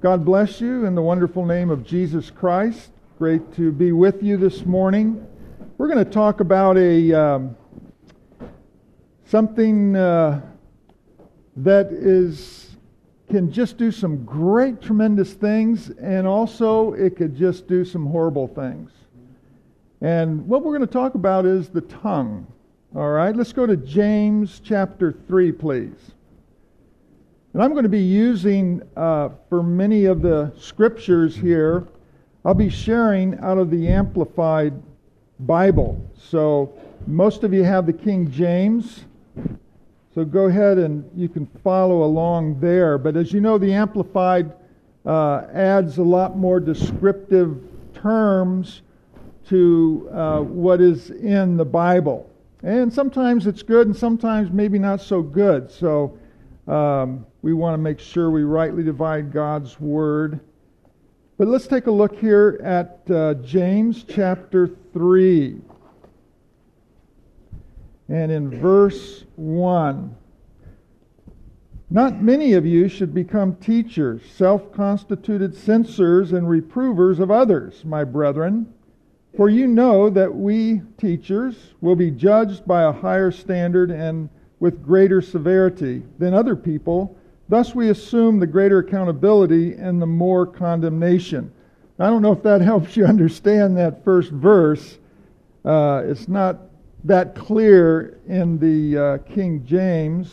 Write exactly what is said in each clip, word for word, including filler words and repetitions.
God bless you in the wonderful name of Jesus Christ. Great to be with you this morning. We're going to talk about a um, something uh, that is can just do some great, tremendous things, and also it could just do some horrible things. And what we're going to talk about is the tongue. All right, let's go to James chapter three, please. And I'm going to be using, uh, for many of the scriptures here, I'll be sharing out of the Amplified Bible. So most of you have the King James. So go ahead and you can follow along there. But as you know, the Amplified uh, adds a lot more descriptive terms to uh, what is in the Bible. And sometimes it's good and sometimes maybe not so good. So um, we want to make sure we rightly divide God's Word. But let's take a look here at uh, James chapter three. And in verse one. Not many of you should become teachers, self-constituted censors and reprovers of others, my brethren. For you know that we, teachers, will be judged by a higher standard and with greater severity than other people. Thus we assume the greater accountability and the more condemnation. I don't know if that helps you understand that first verse. Uh, it's not that clear in the uh, King James.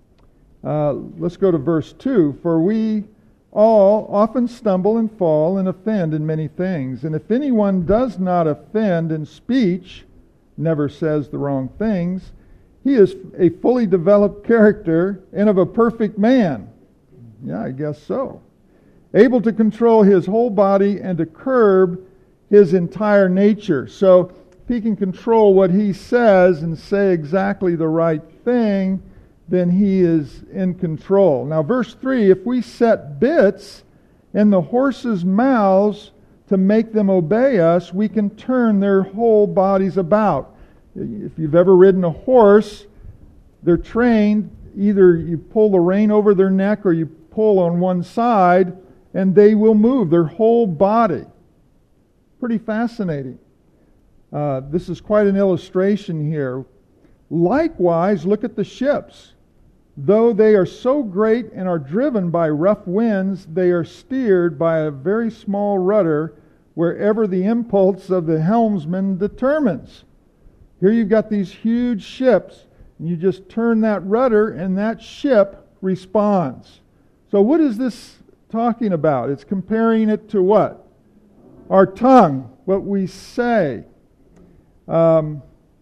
Uh, let's go to verse two. For we all often stumble and fall and offend in many things. And if anyone does not offend in speech, never says the wrong things, he is a fully developed character and of a perfect man. Yeah, I guess so. Able to control his whole body and to curb his entire nature. So if he can control what he says and say exactly the right thing, then he is in control. Now verse three, if we set bits in the horses' mouths to make them obey us, we can turn their whole bodies about. If you've ever ridden a horse, they're trained, either you pull the rein over their neck or you pull on one side, and they will move their whole body. Pretty fascinating. Uh, this is quite an illustration here. Likewise, look at the ships. Though they are so great and are driven by rough winds, they are steered by a very small rudder wherever the impulse of the helmsman determines. Here you've got these huge ships, and you just turn that rudder and that ship responds. So what is this talking about? It's comparing it to what? Our tongue, what we say. Um,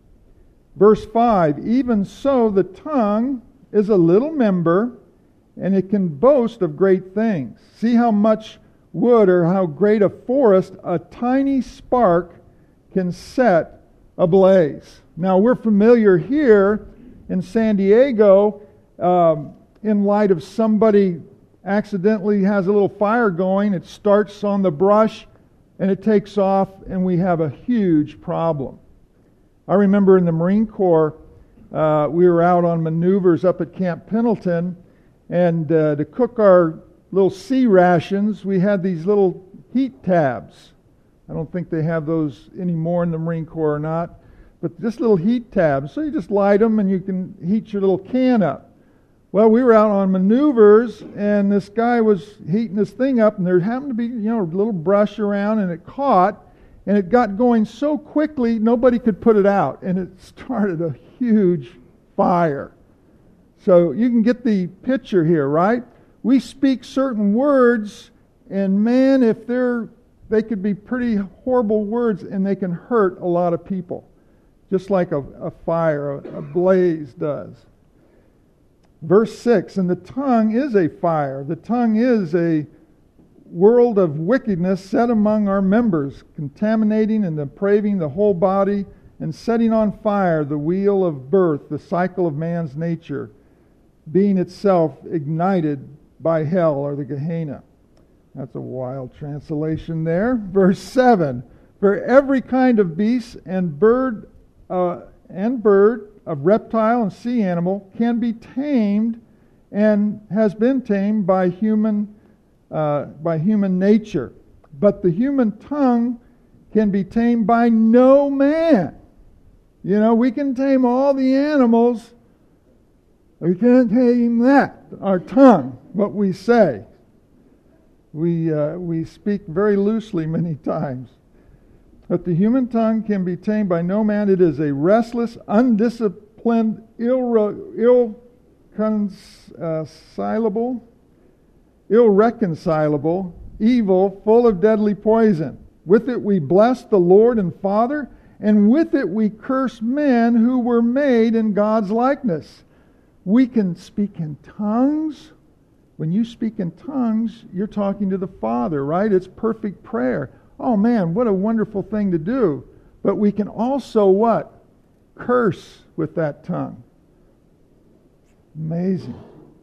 verse five, even so the tongue is a little member, and it can boast of great things. See how much wood or how great a forest a tiny spark can set ablaze. Now we're familiar here in San Diego, um, in light of somebody accidentally has a little fire going, it starts on the brush and it takes off, and we have a huge problem. I remember in the Marine Corps, uh, we were out on maneuvers up at Camp Pendleton, and uh, to cook our little sea rations, we had these little heat tabs. I don't think they have those anymore in the Marine Corps or not, but just little heat tabs. So you just light them and you can heat your little can up. Well, we were out on maneuvers, and this guy was heating this thing up, and there happened to be, you know, a little brush around, and it caught, and it got going so quickly nobody could put it out, and it started a huge fire. So you can get the picture here, right? We speak certain words, and man, if they're they could be pretty horrible words, and they can hurt a lot of people, just like a, a fire, a, a blaze does. Verse six, and the tongue is a fire. The tongue is a world of wickedness set among our members, contaminating and depraving the whole body and setting on fire the wheel of birth, the cycle of man's nature, being itself ignited by hell or the Gehenna. That's a wild translation there. Verse seven, for every kind of beast and bird uh, and bird, of reptile and sea animal can be tamed and has been tamed by human uh, by human nature. But the human tongue can be tamed by no man. You know, we can tame all the animals. We can't tame that, our tongue, what we say. We, uh, we speak very loosely many times. But the human tongue can be tamed by no man. It is a restless, undisciplined, ill, irreconcilable, irreconcilable evil full of deadly poison. With it we bless the Lord and Father, and with it we curse men who were made in God's likeness. We can speak in tongues. When you speak in tongues, you're talking to the Father, right? It's perfect prayer. Oh man, what a wonderful thing to do. But we can also what? Curse with that tongue. Amazing.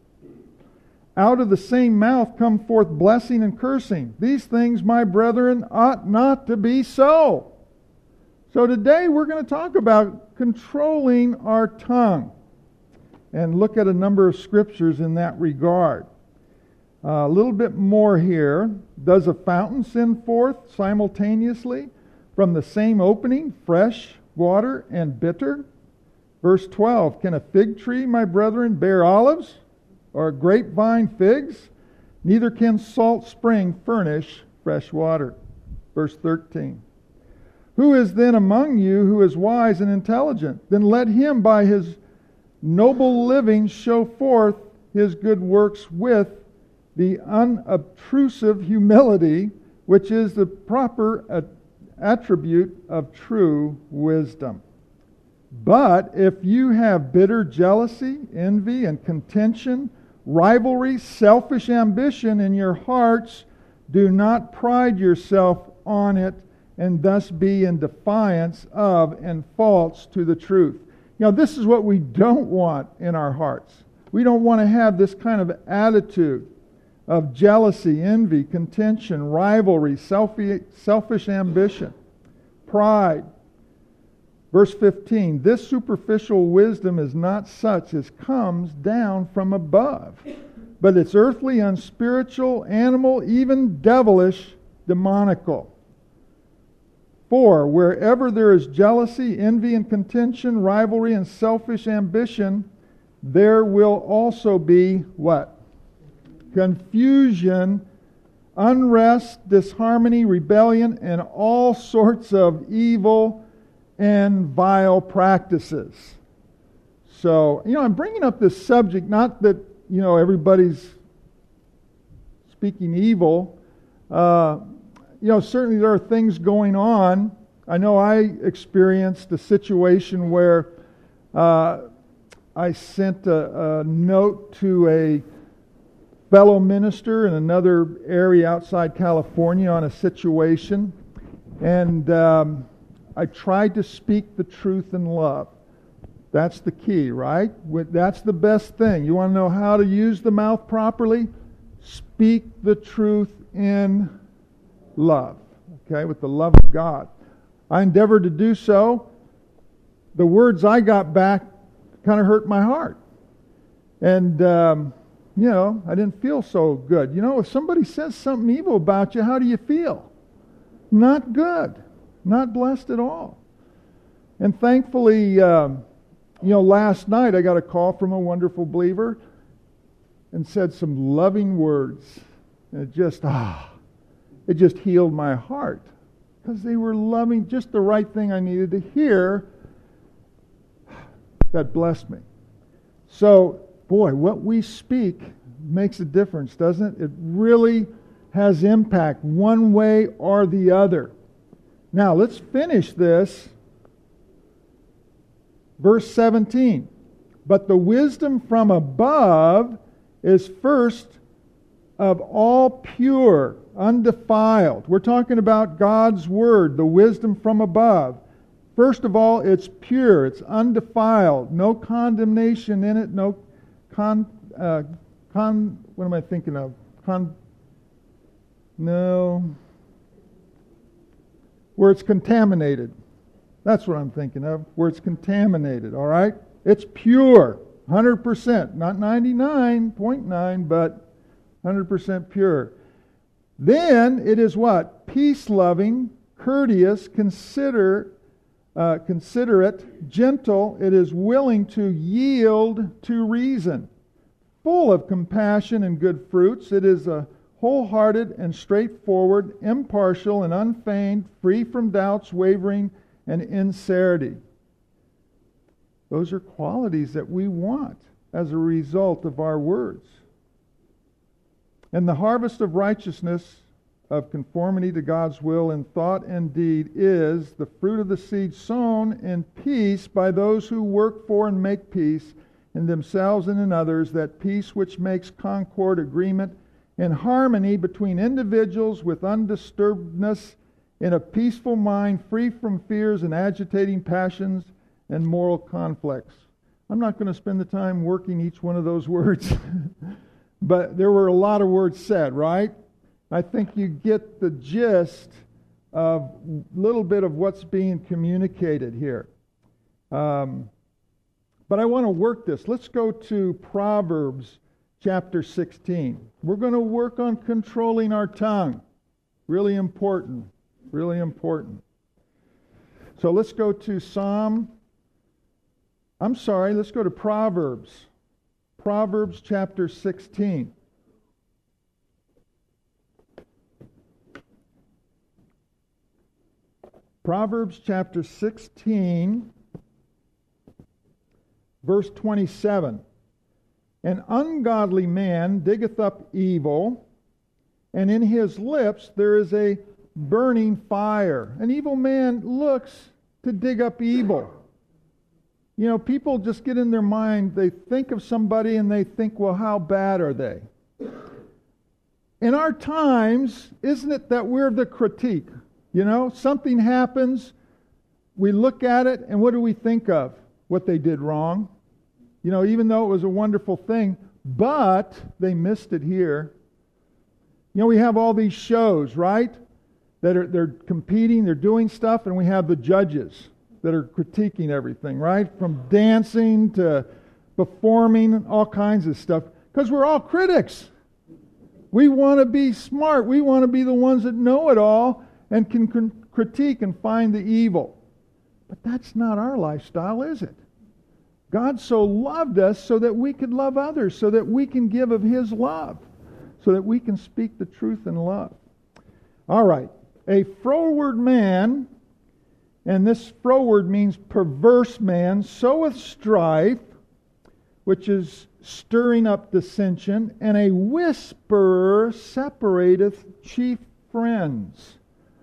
Out of the same mouth come forth blessing and cursing. These things, my brethren, ought not to be so. So today we're going to talk about controlling our tongue and look at a number of scriptures in that regard. Uh, a little bit more here. Does a fountain send forth simultaneously from the same opening fresh water and bitter? Verse twelve, can a fig tree, my brethren, bear olives, or a grapevine figs? Neither can salt spring furnish fresh water. Verse thirteen, who is then among you who is wise and intelligent? Then let him by his noble living show forth his good works with the unobtrusive humility, which is the proper attribute of true wisdom. But if you have bitter jealousy, envy, and contention, rivalry, selfish ambition in your hearts, do not pride yourself on it, and thus be in defiance of and false to the truth. You know, this is what we don't want in our hearts. We don't want to have this kind of attitude of jealousy, envy, contention, rivalry, selfish ambition, pride. Verse fifteen, this superficial wisdom is not such as comes down from above, but it's earthly, unspiritual, animal, even devilish, demonical. For wherever there is jealousy, envy, and contention, rivalry, and selfish ambition, there will also be what? Confusion, unrest, disharmony, rebellion, and all sorts of evil and vile practices. So, you know, I'm bringing up this subject, not that, you know, everybody's speaking evil. Uh, you know, certainly there are things going on. I know I experienced a situation where uh, I sent a, a note to a fellow minister in another area outside California on a situation, and um, I tried to speak the truth in love. That's the key, right? That's the best thing. You want to know how to use the mouth properly? Speak the truth in love, okay, with the love of God. I endeavored to do so. The words I got back kind of hurt my heart. And, um, you know, I didn't feel so good. You know, if somebody says something evil about you, how do you feel? Not good. Not blessed at all. And thankfully, um, you know, last night I got a call from a wonderful believer and said some loving words. And it just, ah, it just healed my heart. Because they were loving, just the right thing I needed to hear. That blessed me. So, boy, what we speak makes a difference, doesn't it? It really has impact one way or the other. Now, let's finish this. Verse seventeen. But the wisdom from above is first of all pure, undefiled. We're talking about God's Word, the wisdom from above. First of all, it's pure, it's undefiled, no condemnation in it, no con, uh, con, what am I thinking of? Con, no, where it's contaminated. That's what I'm thinking of, where it's contaminated, all right? It's pure, one hundred percent, not ninety-nine point nine, but one hundred percent pure. Then it is what? Peace-loving, courteous, consider, uh, considerate, gentle. It is willing to yield to reason, full of compassion and good fruits. It is a wholehearted and straightforward, impartial and unfeigned, free from doubts, wavering, and insincerity. Those are qualities that we want as a result of our words. And the harvest of righteousness, of conformity to God's will in thought and deed, is the fruit of the seed sown in peace by those who work for and make peace in themselves and in others, that peace which makes concord, agreement, and harmony between individuals with undisturbedness in a peaceful mind, free from fears and agitating passions and moral conflicts. I'm not going to spend the time working each one of those words, but there were a lot of words said, right? I think you get the gist of a little bit of what's being communicated here. Um, but I want to work this. Let's go to Proverbs chapter sixteen. We're going to work on controlling our tongue. Really important. Really important. So let's go to Psalm. I'm sorry, let's go to Proverbs. Proverbs chapter sixteen. Proverbs chapter sixteen, verse twenty-seven. An ungodly man diggeth up evil, and in his lips there is a burning fire. An evil man looks to dig up evil. You know, people just get in their mind, they think of somebody and they think, well, how bad are they? In our times, isn't it that we're the critique? You know, something happens, we look at it, and what do we think of? What they did wrong. You know, even though it was a wonderful thing, but they missed it here. You know, we have all these shows, right? That are they're competing, they're doing stuff, and we have the judges that are critiquing everything, right? From dancing to performing, all kinds of stuff. Because we're all critics. We want to be smart. We want to be the ones that know it all and can con- critique and find the evil. But that's not our lifestyle, is it? God so loved us so that we could love others, so that we can give of His love, so that we can speak the truth in love. All right. A froward man, and this froward means perverse man, soweth strife, which is stirring up dissension, and a whisperer separateth chief friends.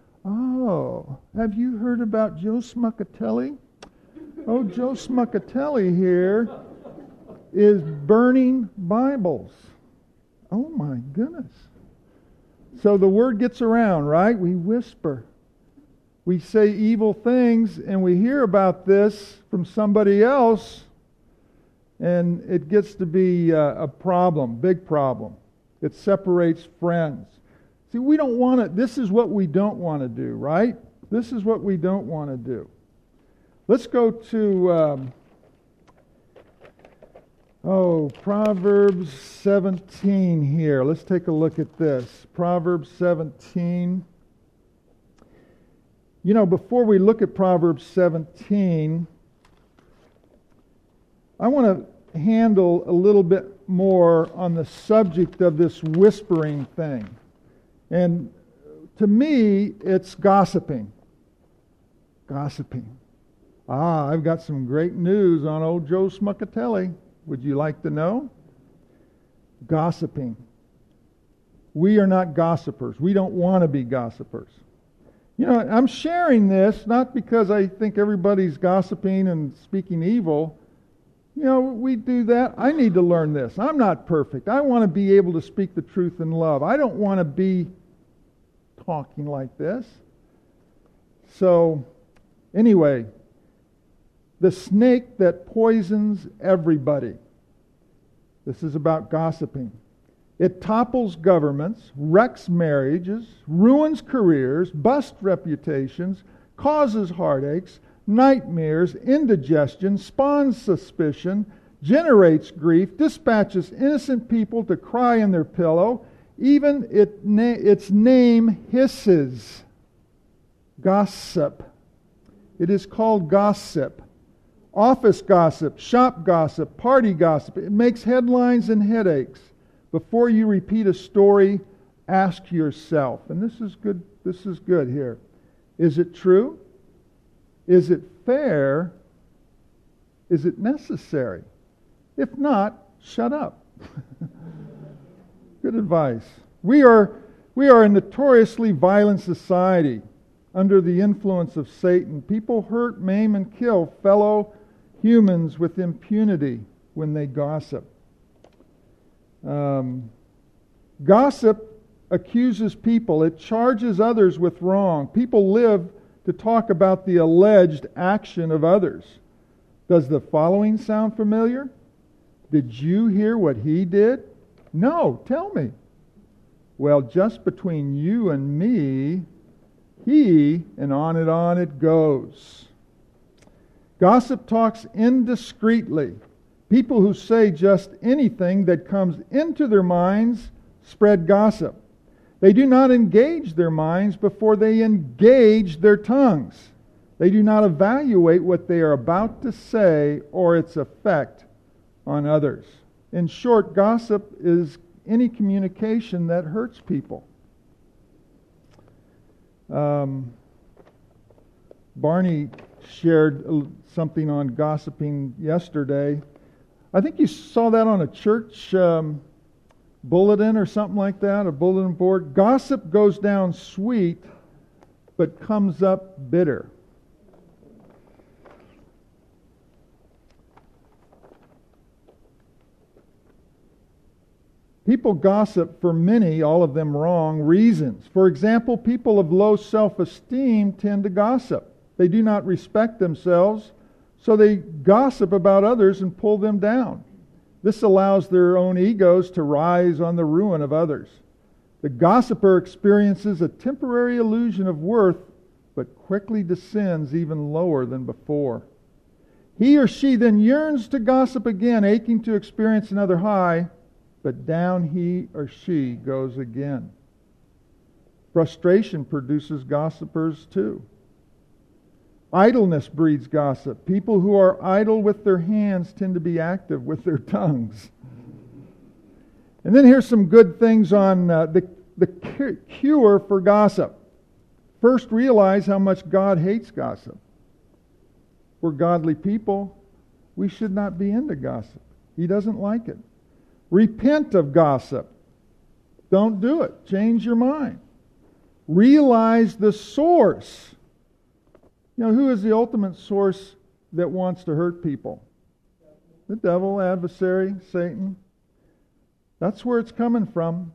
Oh, have you heard about Joe Smuckatelli? Oh, Joe Smuckatelli here is burning Bibles. Oh my goodness. So the word gets around, right? We whisper. We say evil things, and we hear about this from somebody else, and it gets to be a, a problem, big problem. It separates friends. See, we don't want to, this is what we don't want to do, right? This is what we don't want to do. Let's go to, um, oh, Proverbs seventeen here. Let's take a look at this. Proverbs seventeen. You know, before we look at Proverbs seventeen, I want to handle a little bit more on the subject of this whispering thing. And to me, it's gossiping. Gossiping. Ah, I've got some great news on old Joe Smuckatelli. Would you like to know? Gossiping. We are not gossipers. We don't want to be gossipers. You know, I'm sharing this not because I think everybody's gossiping and speaking evil. You know, we do that. I need to learn this. I'm not perfect. I want to be able to speak the truth in love. I don't want to be talking like this. So, anyway, the snake that poisons everybody. This is about gossiping. It topples governments, wrecks marriages, ruins careers, busts reputations, causes heartaches, nightmares, indigestion, spawns suspicion, generates grief, dispatches innocent people to cry in their pillow, Even it na- its name hisses. Gossip. It is called gossip. Office gossip, shop gossip, party gossip. It makes headlines and headaches. Before you repeat a story, ask yourself, and this is good, this is good here. Is it true? Is it fair? Is it necessary? If not, shut up. Good advice. We are, we are a notoriously violent society under the influence of Satan. People hurt, maim, and kill fellow humans with impunity when they gossip. Um, gossip accuses people. It charges others with wrong. People live to talk about the alleged action of others. Does the following sound familiar? Did you hear what he did? No, tell me. Well, just between you and me, he, and on and on it goes. Gossip talks indiscreetly. People who say just anything that comes into their minds spread gossip. They do not engage their minds before they engage their tongues. They do not evaluate what they are about to say or its effect on others. In short, gossip is any communication that hurts people. Um, Barney shared something on gossiping yesterday. I think you saw that on a church um, bulletin or something like that, a bulletin board. Gossip goes down sweet, but comes up bitter. People gossip for many, all of them wrong, reasons. For example, people of low self-esteem tend to gossip. They do not respect themselves, so they gossip about others and pull them down. This allows their own egos to rise on the ruin of others. The gossiper experiences a temporary illusion of worth, but quickly descends even lower than before. He or she then yearns to gossip again, aching to experience another high, but down he or she goes again. Frustration produces gossipers too. Idleness breeds gossip. People who are idle with their hands tend to be active with their tongues. And then here's some good things on uh, the, the cure for gossip. First, realize how much God hates gossip. We're godly people. We should not be into gossip. He doesn't like it. Repent of gossip. Don't do it. Change your mind. Realize the source. You know, who is the ultimate source that wants to hurt people? The devil, adversary, Satan. That's where it's coming from.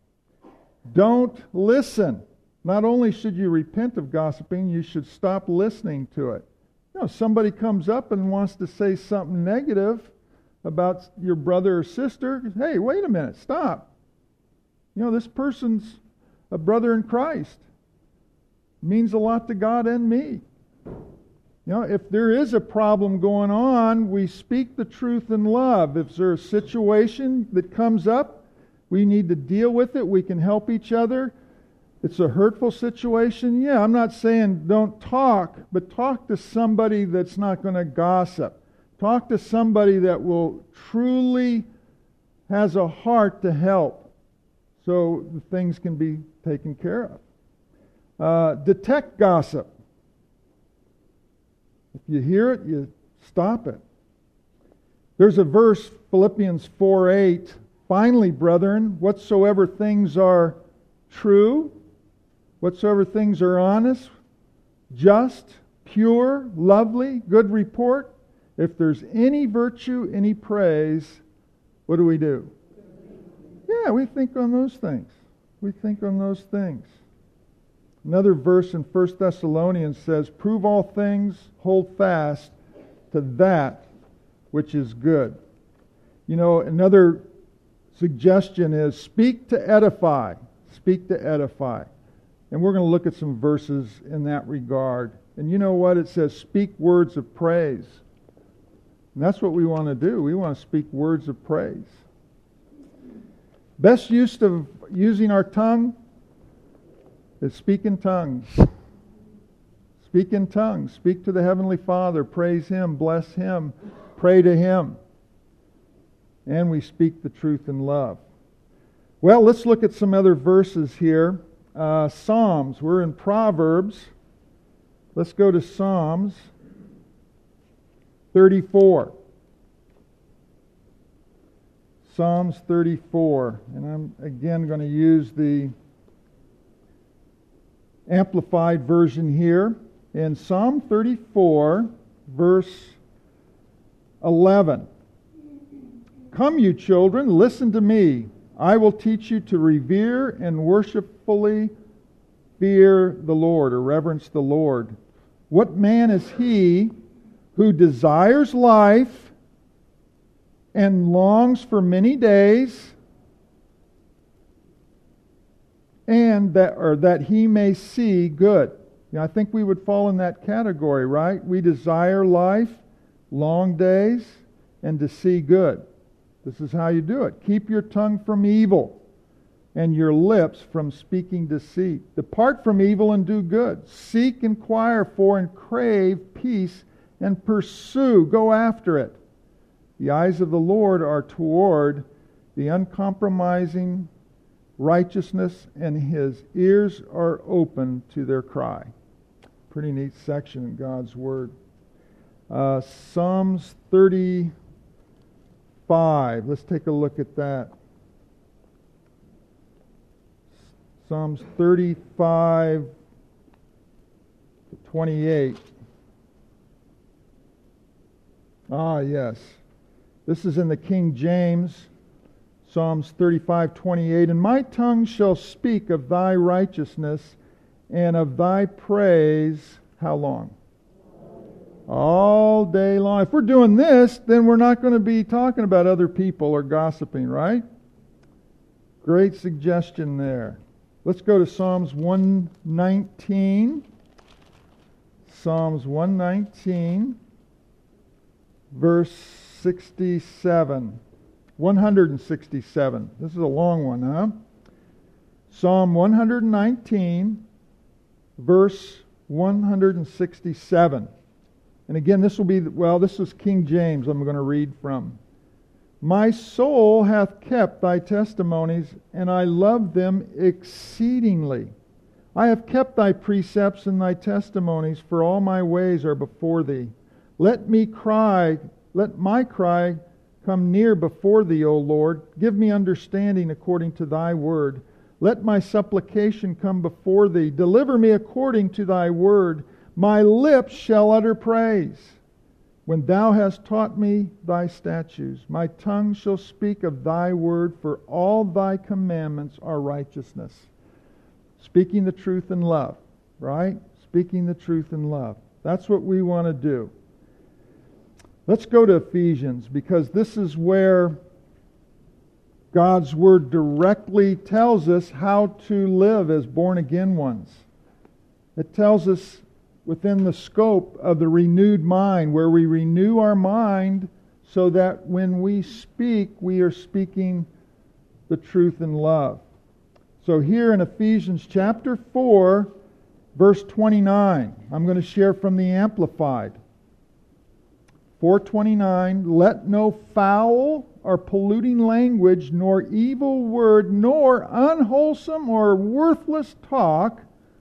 Don't listen. Not only should you repent of gossiping, you should stop listening to it. You know, somebody comes up and wants to say something negative about your brother or sister. Hey, wait a minute, stop. You know, this person's a brother in Christ. It means a lot to God and me. You know, if there is a problem going on, we speak the truth in love. If there's a situation that comes up, we need to deal with it. We can help each other. It's a hurtful situation. Yeah, I'm not saying don't talk, but talk to somebody that's not going to gossip. Talk to somebody that will truly has a heart to help so the things can be taken care of. Uh, detect gossip. If you hear it, you stop it. There's a verse, Philippians four eight. Finally, brethren, whatsoever things are true, whatsoever things are honest, just, pure, lovely, good report, if there's any virtue, any praise, what do we do? Yeah, we think on those things. We think on those things. Another verse in First Thessalonians says, prove all things, hold fast to that which is good. You know, another suggestion is speak to edify. Speak to edify. And we're going to look at some verses in that regard. And you know what? It says speak words of praise. And that's what we want to do. We want to speak words of praise. Best use of using our tongue is speak in tongues. Speak in tongues. Speak to the Heavenly Father. Praise Him. Bless Him. Pray to Him. And we speak the truth in love. Well, let's look at some other verses here. Uh, Psalms. We're in Proverbs. Let's go to Psalms thirty-four. Psalms thirty-four. And I'm again going to use the Amplified version here. In Psalm thirty-four, verse eleven. Come, you children, listen to me. I will teach you to revere and worshipfully fear the Lord, or reverence the Lord. What man is he who desires life and longs for many days, and that or that he may see good? You know, I think we would fall in that category, right? We desire life, long days, and to see good. This is how you do it. Keep your tongue from evil and your lips from speaking deceit. Depart from evil and do good. Seek, inquire for, and crave peace, and pursue, go after it. The eyes of the Lord are toward the uncompromising righteousness, and His ears are open to their cry. Pretty neat section in God's Word. Uh, Psalms thirty-five. Let's take a look at that. Psalms thirty-five to twenty-eight. Ah, yes. This is in the King James. Psalms thirty-five twenty-eight. And my tongue shall speak of thy righteousness and of thy praise. How long? All day long. If we're doing this, then we're not going to be talking about other people or gossiping, right? Great suggestion there. Let's go to Psalms one nineteen. Psalms one nineteen, verse sixty-seven. one sixty-seven. This is a long one, huh? Psalm one nineteen, verse one sixty-seven. And again, this will be, well, this is King James I'm going to read from. My soul hath kept thy testimonies, and I love them exceedingly. I have kept thy precepts and thy testimonies, for all my ways are before thee. Let me cry, let my cry come near before thee, O Lord. Give me understanding according to thy word. Let my supplication come before thee. Deliver me according to thy word. My lips shall utter praise. When thou hast taught me thy statutes, my tongue shall speak of thy word, for all thy commandments are righteousness. Speaking the truth in love, right? Speaking the truth in love. That's what we want to do. Let's go to Ephesians, because this is where God's Word directly tells us how to live as born-again ones. It tells us within the scope of the renewed mind, where we renew our mind so that when we speak, we are speaking the truth in love. So here in Ephesians chapter four, verse twenty-nine, I'm going to share from the Amplified. four twenty-nine, let no foul or polluting language, nor evil word, nor unwholesome or worthless talk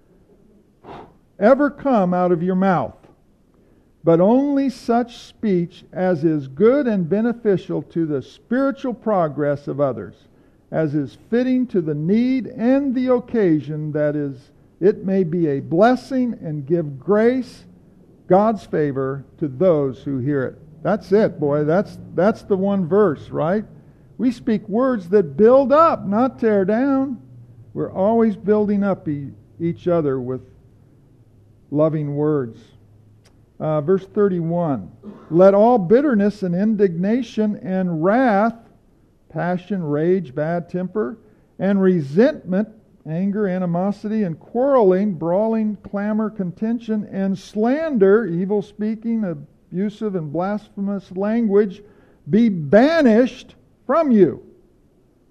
ever come out of your mouth, but only such speech as is good and beneficial to the spiritual progress of others, as is fitting to the need and the occasion, that is, it may be a blessing and give grace, God's favor, to those who hear it. That's it, boy. That's that's the one verse, right? We speak words that build up, not tear down. We're always building up e- each other with loving words. Uh, verse thirty-one. Let all bitterness and indignation and wrath, passion, rage, bad temper, and resentment, anger, animosity, and quarreling, brawling, clamor, contention, and slander, evil speaking, abusive and blasphemous language, be banished from you.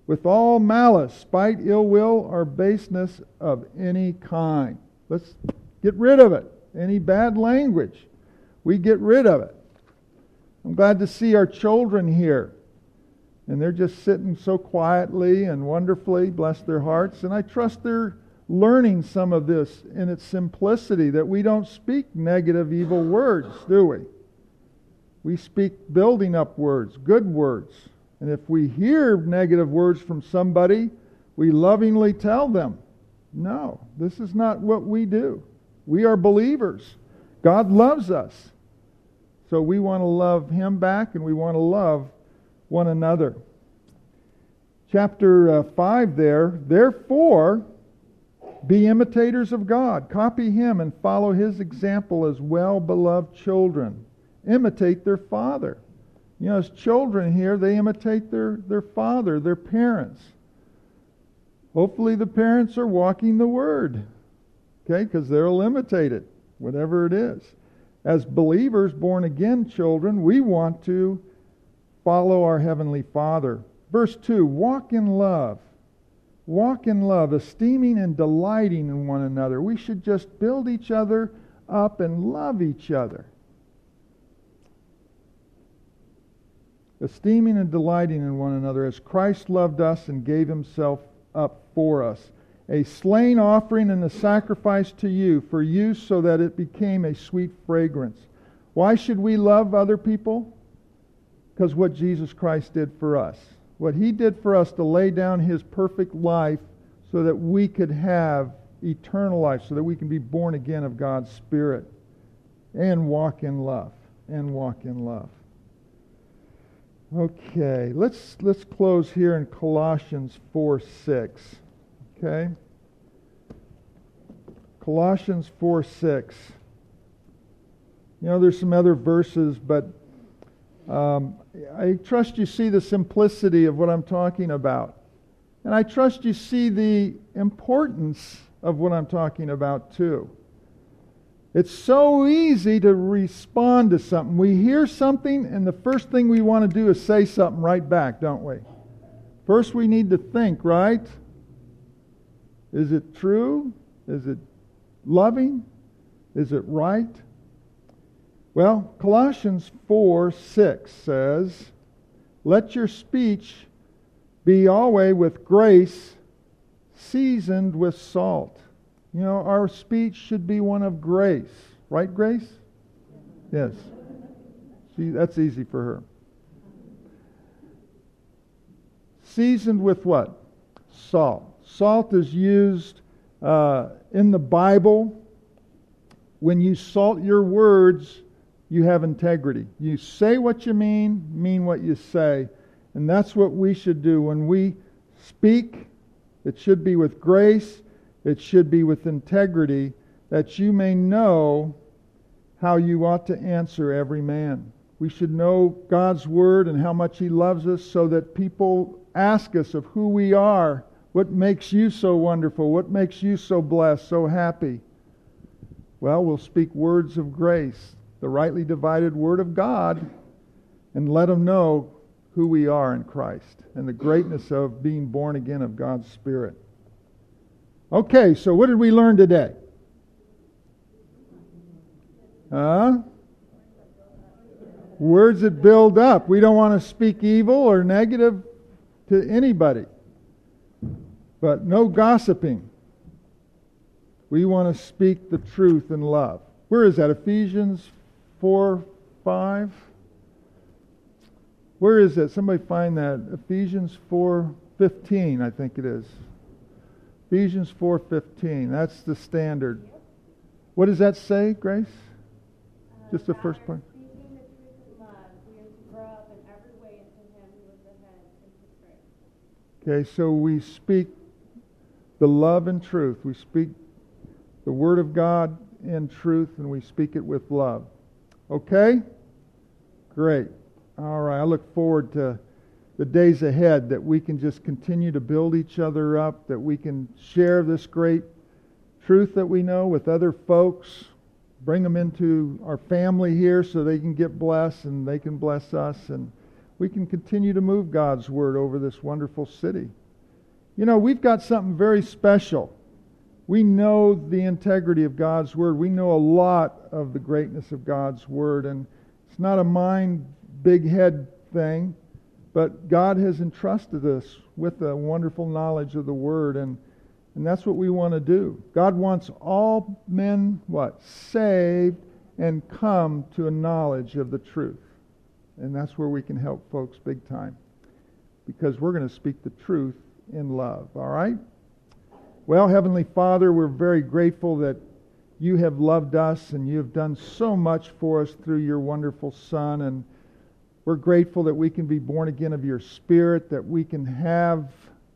with all malice, spite, ill will, or baseness of any kind. Let's get rid of it. Any bad language, we get rid of it. I'm glad to see our children here. And they're just sitting so quietly and wonderfully, bless their hearts. And I trust they're learning some of this in its simplicity, that we don't speak negative, evil words, do we? We speak building up words, good words. And if we hear negative words from somebody, we lovingly tell them, no, this is not what we do. We are believers. God loves us. So we want to love Him back, and we want to love one another. Chapter uh, five there, therefore, be imitators of God. Copy Him and follow His example as well-beloved children. Imitate their father. You know, as children here, they imitate their, their father, their parents. Hopefully the parents are walking the Word. Okay, because they'll imitate it, whatever it is. As believers, born-again children, we want to follow our Heavenly Father. Verse two, walk in love. Walk in love, esteeming and delighting in one another. We should just build each other up and love each other. Esteeming and delighting in one another as Christ loved us and gave Himself up for us. A slain offering and a sacrifice to you for use so that it became a sweet fragrance. Why should we love other people? Because what Jesus Christ did for us. What He did for us to lay down His perfect life so that we could have eternal life, so that we can be born again of God's Spirit and walk in love. And walk in love. Okay, let's let's close here in Colossians four six. Okay? Colossians four six. You know, there's some other verses, but um, I trust you see the simplicity of what I'm talking about. And I trust you see the importance of what I'm talking about too. It's so easy to respond to something. We hear something, and the first thing we want to do is say something right back, don't we? First we need to think, right? Is it true? Is it loving? Is it right? Well, Colossians four six says, let your speech be always with grace, seasoned with salt. You know, our speech should be one of grace. Right, Grace? Yes. See, that's easy for her. Seasoned with what? Salt. Salt is used uh, in the Bible. When you salt your words, you have integrity. You say what you mean, mean what you say. And that's what we should do. When we speak, it should be with grace. It should be with integrity, that you may know how you ought to answer every man. We should know God's Word and how much He loves us, so that people ask us of who we are. What makes you so wonderful? What makes you so blessed, so happy? Well, we'll speak words of grace, the rightly divided Word of God, and let them know who we are in Christ and the greatness of being born again of God's Spirit. Okay, so what did we learn today? Huh? Words that build up. We don't want to speak evil or negative to anybody. But no gossiping. We want to speak the truth in love. Where is that? Ephesians four five? Where is that? Somebody find that. Ephesians four fifteen, I think it is. Ephesians four fifteen. That's the standard. What does that say, Grace? Uh, Just the first part. Speaking the truth in love, we are to grow up in every way into Him who is the head, into Christ. Okay, so we speak the love and truth. We speak the Word of God in truth, and we speak it with love. Okay? Great. All right, I look forward to the days ahead, that we can just continue to build each other up, that we can share this great truth that we know with other folks, bring them into our family here so they can get blessed and they can bless us. And we can continue to move God's Word over this wonderful city. You know, we've got something very special. We know the integrity of God's Word. We know a lot of the greatness of God's Word. And it's not a mind, big head thing, but God has entrusted us with a wonderful knowledge of the Word, and, and that's what we want to do. God wants all men, what? Saved and come to a knowledge of the truth. And that's where we can help folks big time, because we're going to speak the truth in love. All right? Well, Heavenly Father, we're very grateful that you have loved us and you have done so much for us through your wonderful Son, and we're grateful that we can be born again of your Spirit, that we can have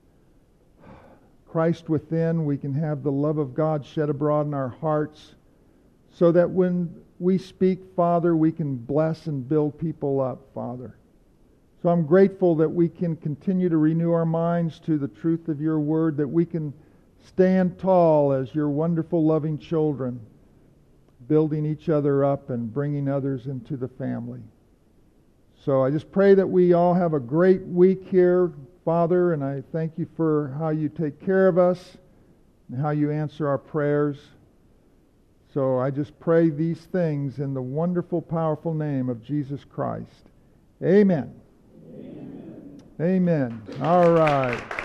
Christ within, we can have the love of God shed abroad in our hearts, so that when we speak, Father, we can bless and build people up, Father. So I'm grateful that we can continue to renew our minds to the truth of your Word, that we can stand tall as your wonderful, loving children, building each other up and bringing others into the family. So I just pray that we all have a great week here, Father, and I thank you for how you take care of us and how you answer our prayers. So I just pray these things in the wonderful, powerful name of Jesus Christ. Amen. Amen. Amen. All right.